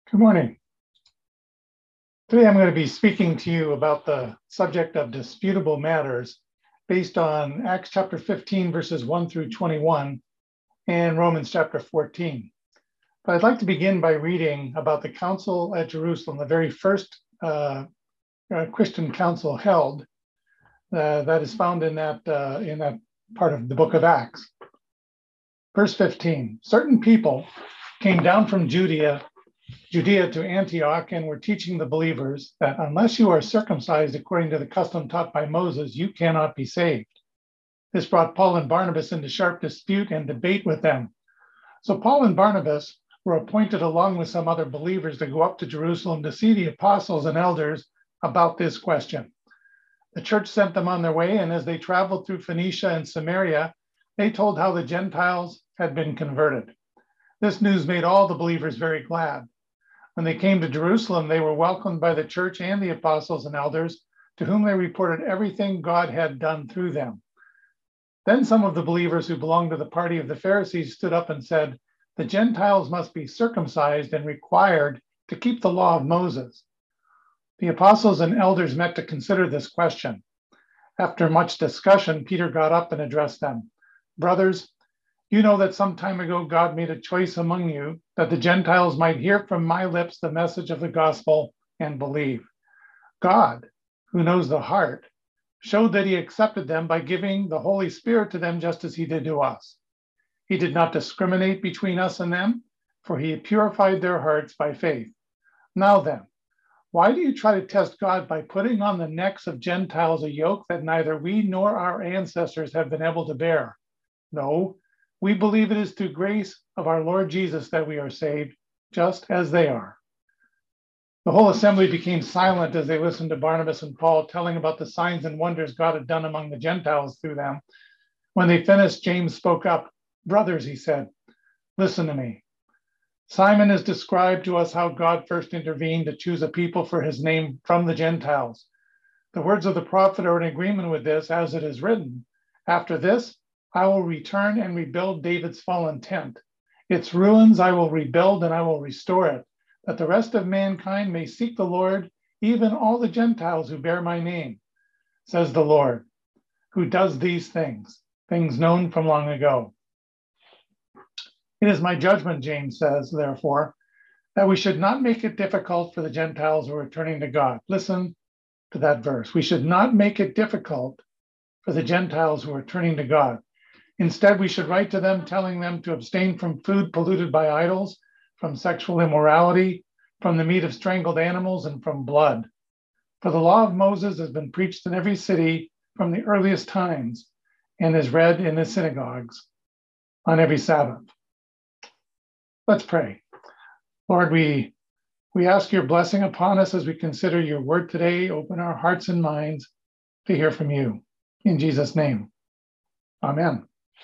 Good morning. Today I'm going to be speaking to you about the subject of disputable matters based on Acts chapter 15, verses 1 through 21, and Romans chapter 14. But I'd like to begin by reading about the council at Jerusalem, the very first Christian council held that is found in that part of the book of Acts. Verse 15, certain people came down from Judea to Antioch and were teaching the believers that unless you are circumcised according to the custom taught by Moses, you cannot be saved. This brought Paul and Barnabas into sharp dispute and debate with them. So Paul and Barnabas were appointed along with some other believers to go up to Jerusalem to see the apostles and elders about this question. The church sent them on their way, and as they traveled through Phoenicia and Samaria, they told how the Gentiles had been converted. This news made all the believers very glad. When they came to Jerusalem, they were welcomed by the church and the apostles and elders, to whom they reported everything God had done through them. Then some of the believers who belonged to the party of the Pharisees stood up and said, the Gentiles must be circumcised and required to keep the law of Moses. The apostles and elders met to consider this question. After much discussion, Peter got up and addressed them. Brothers, you know that some time ago God made a choice among you that the Gentiles might hear from my lips the message of the gospel and believe. God, who knows the heart, showed that he accepted them by giving the Holy Spirit to them just as he did to us. He did not discriminate between us and them, for he purified their hearts by faith. Now then, why do you try to test God by putting on the necks of Gentiles a yoke that neither we nor our ancestors have been able to bear? No, we believe it is through grace of our Lord Jesus that we are saved, just as they are. The whole assembly became silent as they listened to Barnabas and Paul telling about the signs and wonders God had done among the Gentiles through them. When they finished, James spoke up. Brothers, he said, listen to me. Simon has described to us how God first intervened to choose a people for his name from the Gentiles. The words of the prophet are in agreement with this, as it is written. After this, I will return and rebuild David's fallen tent. Its ruins I will rebuild and I will restore it, that the rest of mankind may seek the Lord, even all the Gentiles who bear my name, says the Lord, who does these things known from long ago. It is my judgment, James says, therefore, that we should not make it difficult for the Gentiles who are turning to God. Listen to that verse. We should not make it difficult for the Gentiles who are turning to God. Instead, we should write to them telling them to abstain from food polluted by idols, from sexual immorality, from the meat of strangled animals, and from blood. For the law of Moses has been preached in every city from the earliest times and is read in the synagogues on every Sabbath. Let's pray. Lord, we ask your blessing upon us as we consider your word today. Open our hearts and minds to hear from you. In Jesus' name, amen.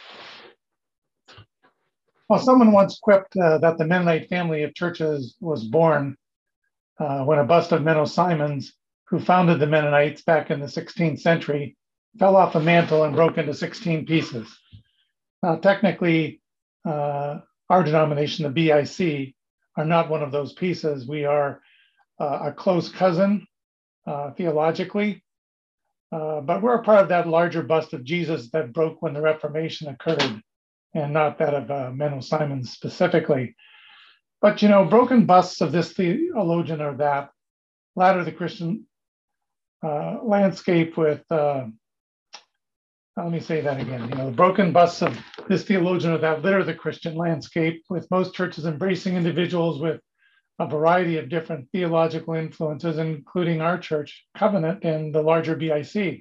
Well, someone once quipped that the Mennonite family of churches was born when a bust of Menno Simons, who founded the Mennonites back in the 16th century, fell off a mantle and broke into 16 pieces. Now, technically, our denomination, the BIC, are not one of those pieces. We are a close cousin theologically, but we're a part of that larger bust of Jesus that broke when the Reformation occurred, and not that of Menno Simons specifically. But, you know, broken busts of this theologian or that ladder the Christian landscape with, let me say that again, the broken busts of this theologian or that litter the Christian landscape, with most churches embracing individuals with a variety of different theological influences, including our church, Covenant, and the larger BIC.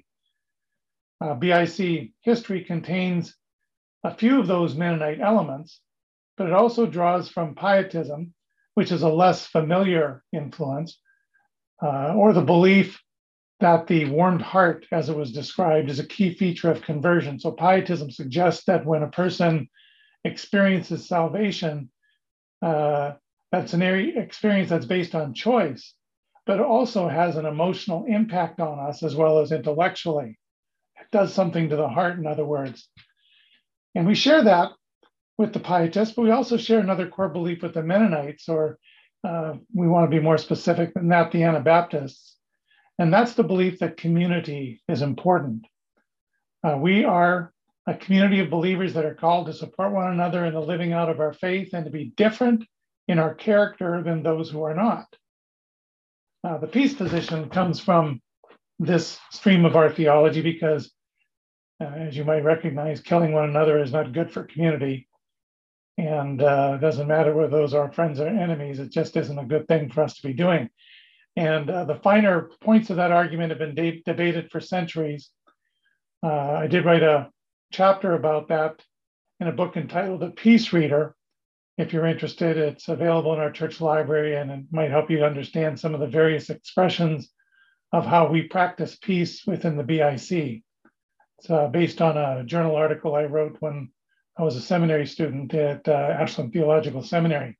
BIC history contains a few of those Mennonite elements, but it also draws from Pietism, which is a less familiar influence, or the belief that the warmed heart, as it was described, is a key feature of conversion. So Pietism suggests that when a person experiences salvation, that's an experience that's based on choice, but it also has an emotional impact on us as well as intellectually. It does something to the heart, in other words. And we share that with the Pietists, but we also share another core belief with the Mennonites, or we want to be more specific than that, the Anabaptists. And that's the belief that community is important. We are a community of believers that are called to support one another in the living out of our faith and to be different in our character than those who are not. The peace position comes from this stream of our theology because, as you might recognize, killing one another is not good for community. And it doesn't matter whether those are friends or enemies, it just isn't a good thing for us to be doing. And the finer points of that argument have been debated for centuries. I did write a chapter about that in a book entitled The Peace Reader. If you're interested, it's available in our church library, and it might help you understand some of the various expressions of how we practice peace within the BIC. It's based on a journal article I wrote when I was a seminary student at Ashland Theological Seminary.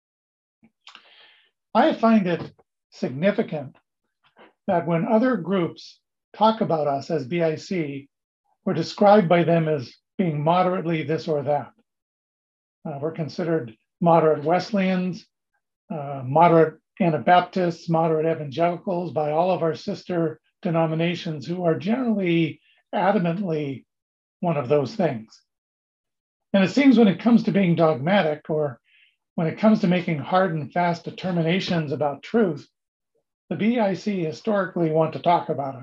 I find it significant that when other groups talk about us as BIC, we're described by them as being moderately this or that. We're considered moderate Wesleyans, moderate Anabaptists, moderate evangelicals by all of our sister denominations who are generally adamantly one of those things. And it seems when it comes to being dogmatic or when it comes to making hard and fast determinations about truth, the BIC historically want to talk about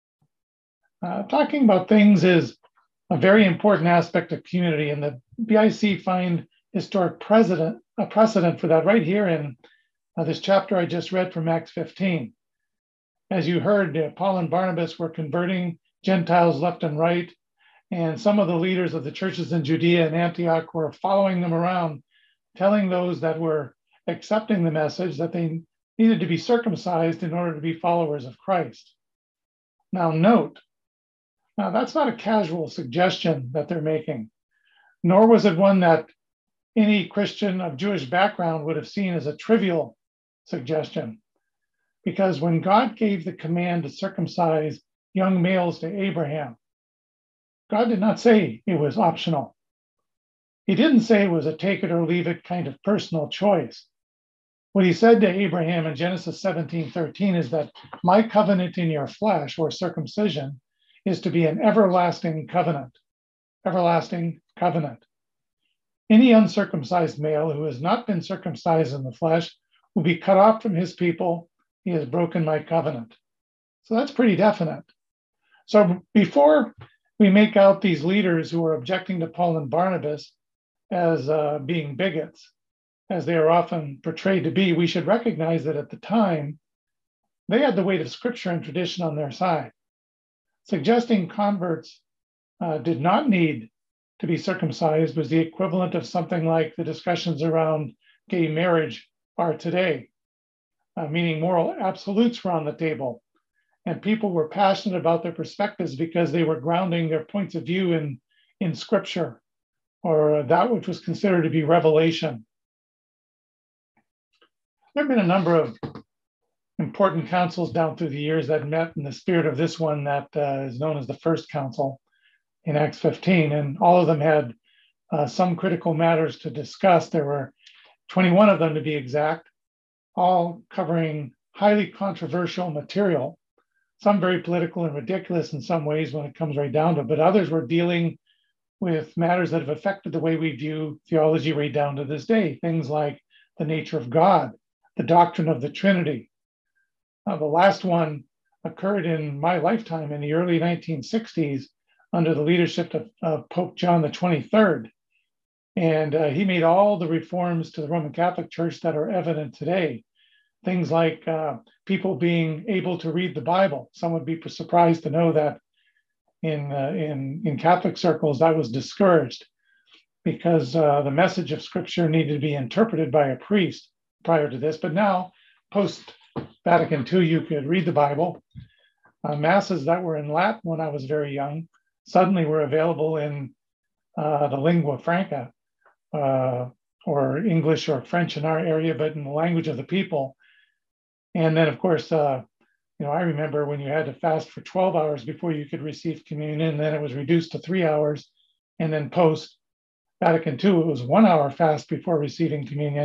it. Talking about things is a very important aspect of community, and the BIC find historic precedent for that right here in this chapter I just read from Acts 15. As you heard, Paul and Barnabas were converting Gentiles left and right, and some of the leaders of the churches in Judea and Antioch were following them around, telling those that were accepting the message that they needed to be circumcised in order to be followers of Christ. Now note, that's not a casual suggestion that they're making, nor was it one that any Christian of Jewish background would have seen as a trivial suggestion. Because when God gave the command to circumcise young males to Abraham, God did not say it was optional. He didn't say it was a take it or leave it kind of personal choice. What he said to Abraham in Genesis 17:13 is that my covenant in your flesh, or circumcision, is to be an everlasting covenant. Everlasting covenant. Any uncircumcised male who has not been circumcised in the flesh will be cut off from his people. He has broken my covenant. So that's pretty definite. So before we make out these leaders who are objecting to Paul and Barnabas as being bigots, as they are often portrayed to be, we should recognize that at the time, they had the weight of scripture and tradition on their side. Suggesting converts did not need to be circumcised was the equivalent of something like the discussions around gay marriage are today, meaning moral absolutes were on the table. And people were passionate about their perspectives because they were grounding their points of view in scripture or that which was considered to be revelation. There have been a number of important councils down through the years that met in the spirit of this one that is known as the First Council in Acts 15. And all of them had some critical matters to discuss. There were 21 of them to be exact, all covering highly controversial material, some very political and ridiculous in some ways when it comes right down to it, but others were dealing with matters that have affected the way we view theology right down to this day. Things like the nature of God, the doctrine of the Trinity. The last one occurred in my lifetime in the early 1960s under the leadership of Pope John the 23rd. And he made all the reforms to the Roman Catholic Church that are evident today. Things like people being able to read the Bible. Some would be surprised to know that in Catholic circles that was discouraged because the message of Scripture needed to be interpreted by a priest prior to this. But now, post Vatican II, you could read the Bible. Masses that were in Latin when I was very young suddenly were available in the lingua franca, or English or French in our area, but in the language of the people. And then, of course, I remember when you had to fast for 12 hours before you could receive communion, and then it was reduced to 3 hours. And then post Vatican II, it was 1 hour fast before receiving communion.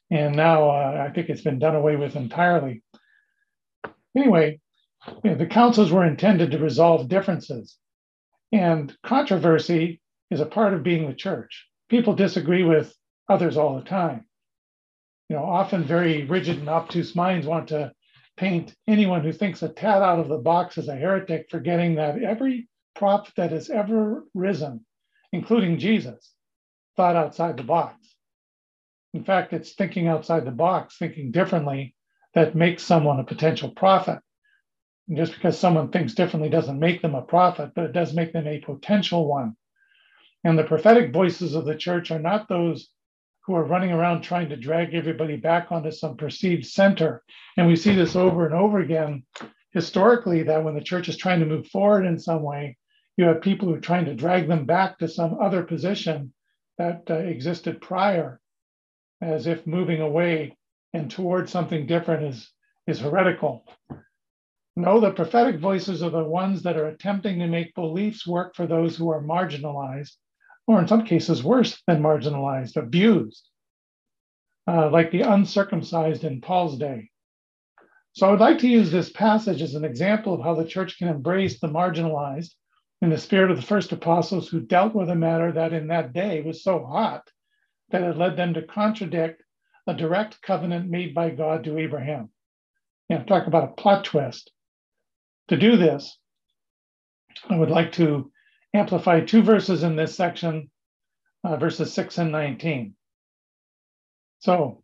And now I think it's been done away with entirely. Anyway, the councils were intended to resolve differences. And controversy is a part of being the church. People disagree with others all the time. Often very rigid and obtuse minds want to paint anyone who thinks a tad out of the box as a heretic, forgetting that every prophet that has ever risen, including Jesus, thought outside the box. In fact, it's thinking outside the box, thinking differently, that makes someone a potential prophet. And just because someone thinks differently doesn't make them a prophet, but it does make them a potential one. And the prophetic voices of the church are not those who are running around trying to drag everybody back onto some perceived center. And we see this over and over again historically, that when the church is trying to move forward in some way, you have people who are trying to drag them back to some other position that existed prior, as if moving away and towards something different is heretical. No, the prophetic voices are the ones that are attempting to make beliefs work for those who are marginalized, or in some cases worse than marginalized, abused, like the uncircumcised in Paul's day. So I would like to use this passage as an example of how the church can embrace the marginalized in the spirit of the first apostles, who dealt with a matter that in that day was so hot that it led them to contradict a direct covenant made by God to Abraham. Talk about a plot twist. To do this, I would like to amplify two verses in this section, verses 6 and 19. So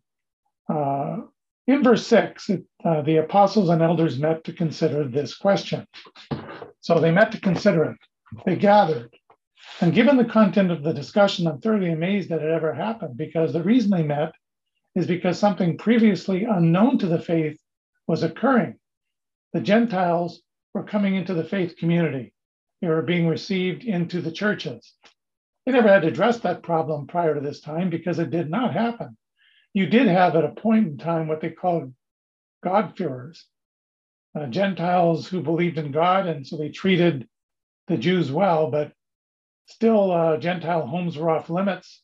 in verse 6, the apostles and elders met to consider this question. So they met to consider it. They gathered. And given the content of the discussion, I'm thoroughly amazed that it ever happened, because the reason they met is because something previously unknown to the faith was occurring. The Gentiles were coming into the faith community. They were being received into the churches. They never had to address that problem prior to this time because it did not happen. You did have at a point in time what they called God-fearers, Gentiles who believed in God, and so they treated the Jews well, but still Gentile homes were off limits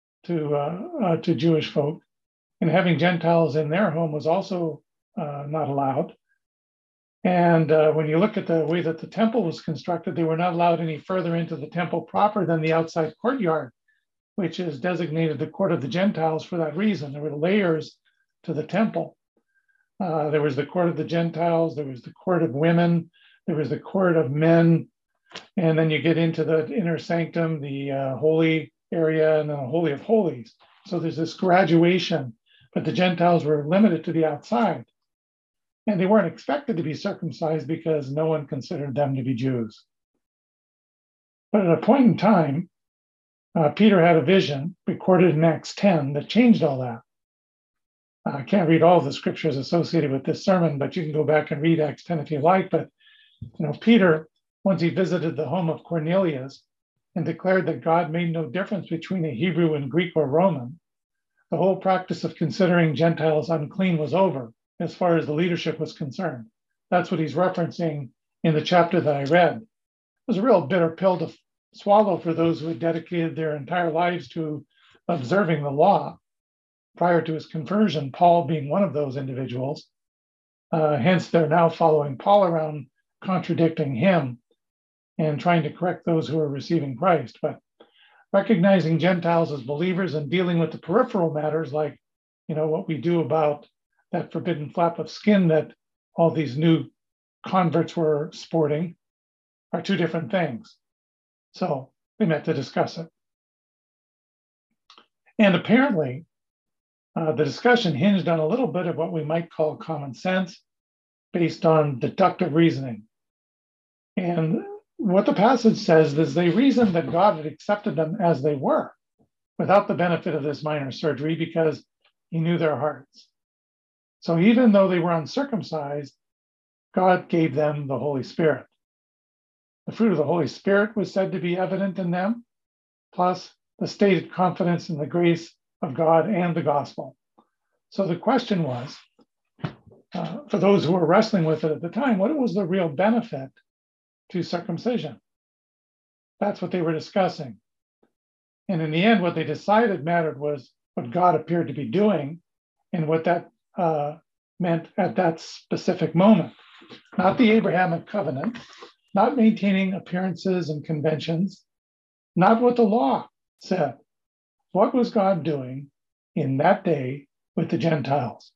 to Jewish folk, and having Gentiles in their home was also not allowed. And when you look at the way that the temple was constructed, they were not allowed any further into the temple proper than the outside courtyard, which is designated the court of the Gentiles for that reason. There were layers to the temple. There was the court of the Gentiles, there was the court of women, there was the court of men, and then you get into the inner sanctum, the holy area, and the Holy of Holies. So there's this graduation, but the Gentiles were limited to the outside. And they weren't expected to be circumcised because no one considered them to be Jews. But at a point in time, Peter had a vision recorded in Acts 10 that changed all that. I can't read all of the scriptures associated with this sermon, but you can go back and read Acts 10 if you like. But Peter, once he visited the home of Cornelius and declared that God made no difference between a Hebrew and Greek or Roman, the whole practice of considering Gentiles unclean was over as far as the leadership was concerned. That's what he's referencing in the chapter that I read. It was a real bitter pill to swallow for those who had dedicated their entire lives to observing the law prior to his conversion, Paul being one of those individuals. Hence, they're now following Paul around, contradicting him and trying to correct those who are receiving Christ. But recognizing Gentiles as believers and dealing with the peripheral matters, like what we do about that forbidden flap of skin that all these new converts were sporting, are two different things. So they met to discuss it. And apparently, the discussion hinged on a little bit of what we might call common sense based on deductive reasoning. And what the passage says is they reasoned that God had accepted them as they were without the benefit of this minor surgery because he knew their hearts. So even though they were uncircumcised, God gave them the Holy Spirit. The fruit of the Holy Spirit was said to be evident in them, plus the stated confidence in the grace of God and the gospel. So the question was, for those who were wrestling with it at the time, what was the real benefit to circumcision? That's what they were discussing. And in the end, what they decided mattered was what God appeared to be doing and what that meant at that specific moment. Not the Abrahamic covenant, not maintaining appearances and conventions, not what the law said. What was God doing in that day with the Gentiles?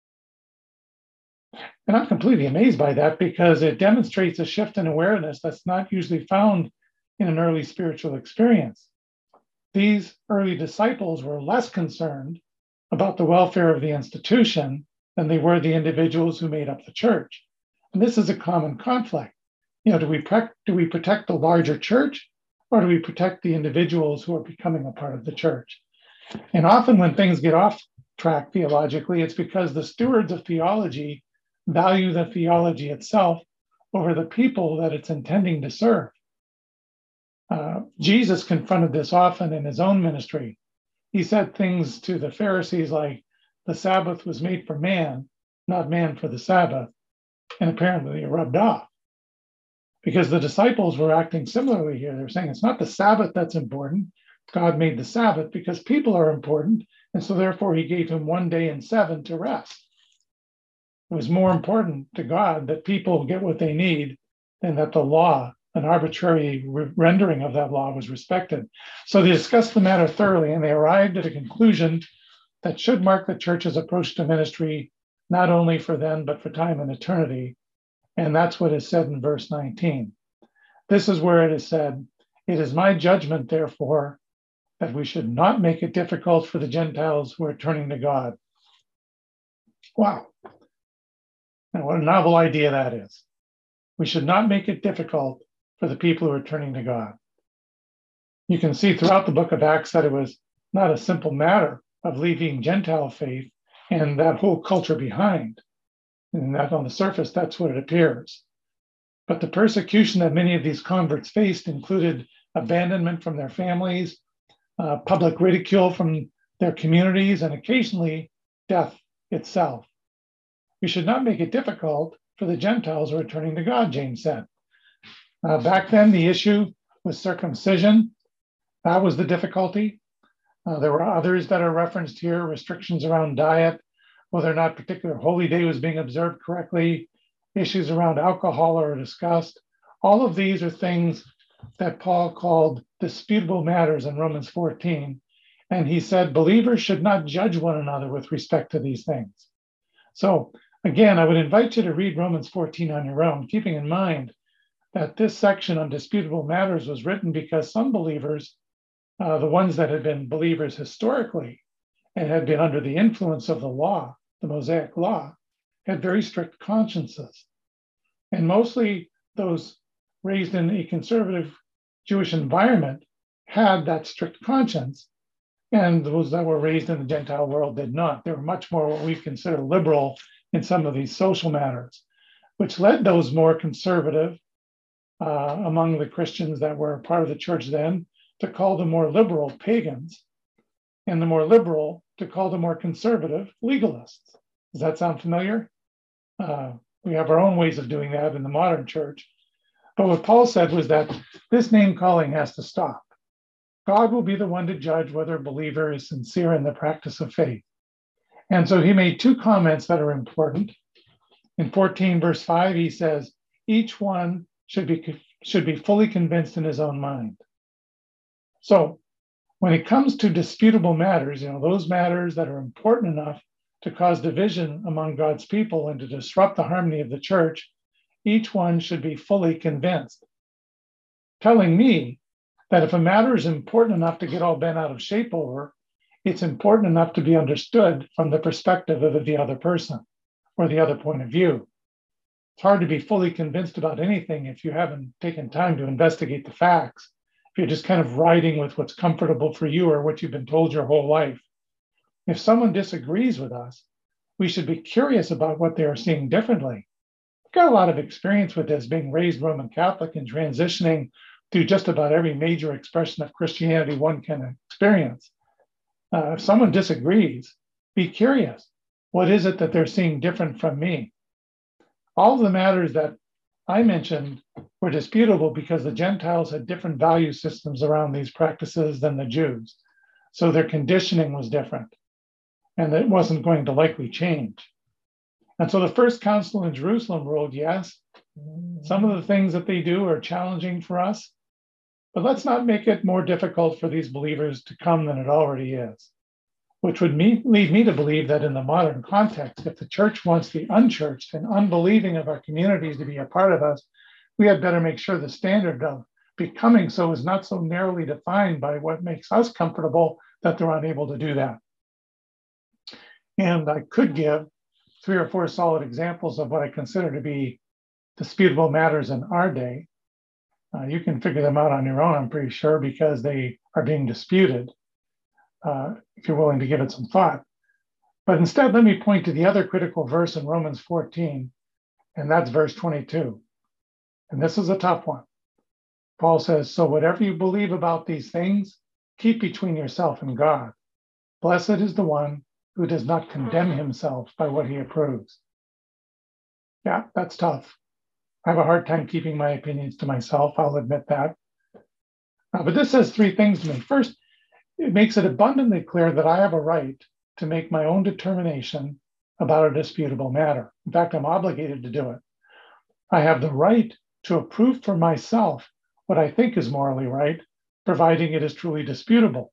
And I'm completely amazed by that because it demonstrates a shift in awareness that's not usually found in an early spiritual experience. These early disciples were less concerned about the welfare of the institution than they were the individuals who made up the church. And this is a common conflict. Do we protect the larger church, or do we protect the individuals who are becoming a part of the church? And often when things get off track theologically, it's because the stewards of theology value the theology itself over the people that it's intending to serve. Jesus confronted this often in his own ministry. He said things to the Pharisees like, the Sabbath was made for man, not man for the Sabbath. And apparently it rubbed off because the disciples were acting similarly here. They're saying it's not the Sabbath that's important. God made the Sabbath because people are important. And so therefore he gave him 1 day in 7 to rest. It was more important to God that people get what they need than that the law, an arbitrary rendering of that law, was respected. So they discussed the matter thoroughly, and they arrived at a conclusion that should mark the church's approach to ministry, not only for then, but for time and eternity. And that's what is said in verse 19. This is where it is said, "It is my judgment, therefore, that we should not make it difficult for the Gentiles who are turning to God." Wow. And what a novel idea that is. We should not make it difficult for the people who are turning to God. You can see throughout the book of Acts that it was not a simple matter of leaving Gentile faith and that whole culture behind. And that on the surface, that's what it appears. But the persecution that many of these converts faced included abandonment from their families, public ridicule from their communities, and occasionally death itself. We should not make it difficult for the Gentiles who are turning to God, James said. Back then, the issue was circumcision. That was the difficulty. There were others that are referenced here, restrictions around diet, whether or not a particular holy day was being observed correctly, issues around alcohol are discussed. All of these are things that Paul called disputable matters in Romans 14. And he said believers should not judge one another with respect to these things. So again, I would invite you to read Romans 14 on your own, keeping in mind that this section on disputable matters was written because some believers, the ones that had been believers historically and had been under the influence of the law, the Mosaic law, had very strict consciences. And mostly those raised in a conservative Jewish environment had that strict conscience, and those that were raised in the Gentile world did not. They were much more what we consider liberal in some of these social matters, which led those more conservative among the Christians that were part of the church then to call the more liberal pagans, and the more liberal to call the more conservative legalists. Does that sound familiar? We have our own ways of doing that in the modern church. But what Paul said was that this name calling has to stop. God will be the one to judge whether a believer is sincere in the practice of faith. And so he made two comments that are important. In 14 verse 5, he says, each one should be fully convinced in his own mind. So when it comes to disputable matters, those matters that are important enough to cause division among God's people and to disrupt the harmony of the church, each one should be fully convinced. Telling me that if a matter is important enough to get all bent out of shape over, it's important enough to be understood from the perspective of the other person or the other point of view. It's hard to be fully convinced about anything if you haven't taken time to investigate the facts. If you're just kind of riding with what's comfortable for you or what you've been told your whole life. If someone disagrees with us, we should be curious about what they are seeing differently. I've got a lot of experience with this, being raised Roman Catholic and transitioning through just about every major expression of Christianity one can experience. If someone disagrees, be curious. What is it that they're seeing different from me? All of the matters that I mentioned were disputable because the Gentiles had different value systems around these practices than the Jews. So their conditioning was different. and that it wasn't going to likely change. And so the First Council in Jerusalem ruled, yes, some of the things that they do are challenging for us, but let's not make it more difficult for these believers to come than it already is, which would lead me to believe that in the modern context, if the church wants the unchurched and unbelieving of our communities to be a part of us, we had better make sure the standard of becoming so is not so narrowly defined by what makes us comfortable that they're unable to do that. And I could give 3 or 4 solid examples of what I consider to be disputable matters in our day. You can figure them out on your own, I'm pretty sure, because they are being disputed, if you're willing to give it some thought. But instead, let me point to the other critical verse in Romans 14, and that's verse 22. And this is a tough one. Paul says, so whatever you believe about these things, keep between yourself and God. Blessed is the one who does not condemn himself by what he approves. Yeah, that's tough. I have a hard time keeping my opinions to myself, I'll admit that. But this says 3 things to me. First, it makes it abundantly clear that I have a right to make my own determination about a disputable matter. In fact, I'm obligated to do it. I have the right to approve for myself what I think is morally right, providing it is truly disputable.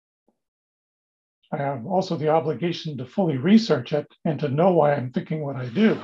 I have also the obligation to fully research it and to know why I'm thinking what I do.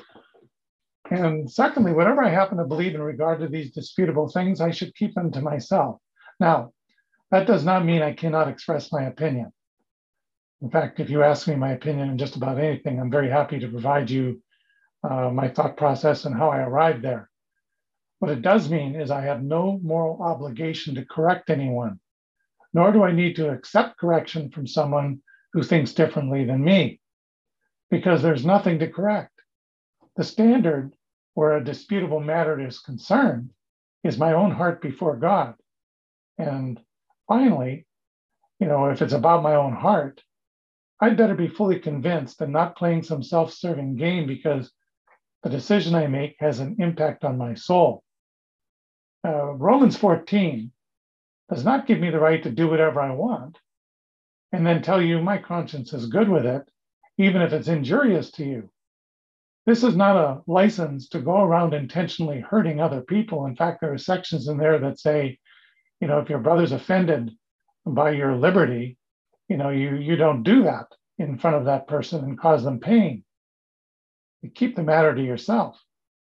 And secondly, whatever I happen to believe in regard to these disputable things, I should keep them to myself. Now, that does not mean I cannot express my opinion. In fact, if you ask me my opinion on just about anything, I'm very happy to provide you my thought process and how I arrived there. What it does mean is I have no moral obligation to correct anyone, nor do I need to accept correction from someone who thinks differently than me, because there's nothing to correct. The standard where a disputable matter is concerned is my own heart before God. And finally, if it's about my own heart, I'd better be fully convinced and not playing some self-serving game because the decision I make has an impact on my soul. Romans 14 does not give me the right to do whatever I want and then tell you my conscience is good with it, even if it's injurious to you. This is not a license to go around intentionally hurting other people. In fact, there are sections in there that say, if your brother's offended by your liberty, you don't do that in front of that person and cause them pain. You keep the matter to yourself.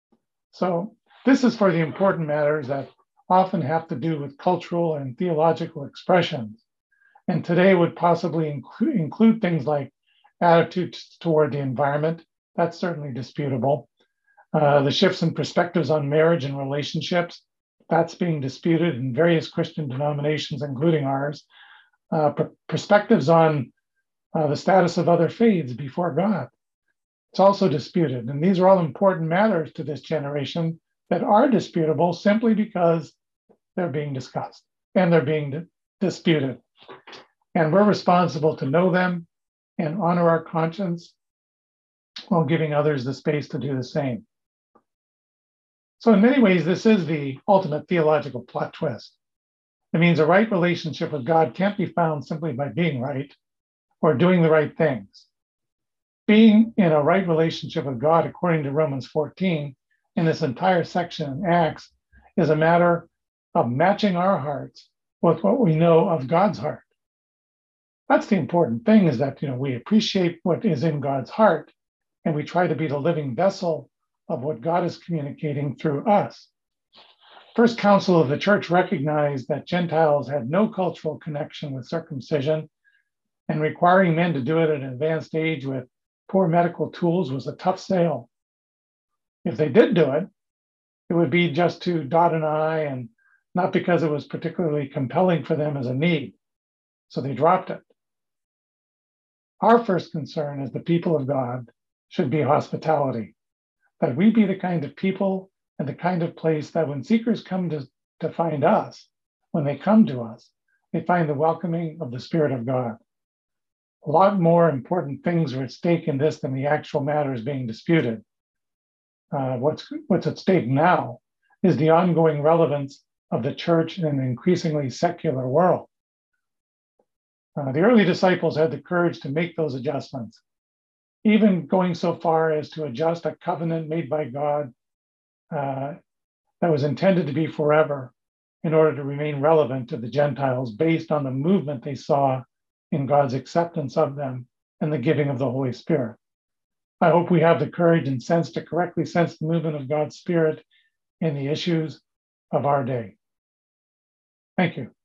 So this is for the important matters that often have to do with cultural and theological expressions. And today would possibly include things like attitudes toward the environment. That's certainly disputable. The shifts in perspectives on marriage and relationships, that's being disputed in various Christian denominations, including ours. Perspectives on the status of other faiths before God. It's also disputed. And these are all important matters to this generation that are disputable simply because they're being discussed and they're being disputed. And we're responsible to know them and honor our conscience while giving others the space to do the same. So in many ways, this is the ultimate theological plot twist. It means a right relationship with God can't be found simply by being right or doing the right things. Being in a right relationship with God, according to Romans 14, in this entire section in Acts, is a matter of matching our hearts with what we know of God's heart. That's the important thing, is that we appreciate what is in God's heart, and we try to be the living vessel of what God is communicating through us. First Council of the Church recognized that Gentiles had no cultural connection with circumcision, and requiring men to do it at an advanced age with poor medical tools was a tough sale. If they did do it, it would be just to dot an I and not because it was particularly compelling for them as a need. So they dropped it. Our first concern as the people of God should be hospitality, that we be the kind of people and the kind of place that when seekers come to find us, when they come to us, they find the welcoming of the Spirit of God. A lot more important things are at stake in this than the actual matters being disputed. What's at stake now is the ongoing relevance of the church in an increasingly secular world. The early disciples had the courage to make those adjustments, even going so far as to adjust a covenant made by God that was intended to be forever in order to remain relevant to the Gentiles based on the movement they saw in God's acceptance of them and the giving of the Holy Spirit. I hope we have the courage and sense to correctly sense the movement of God's Spirit in the issues of our day. Thank you.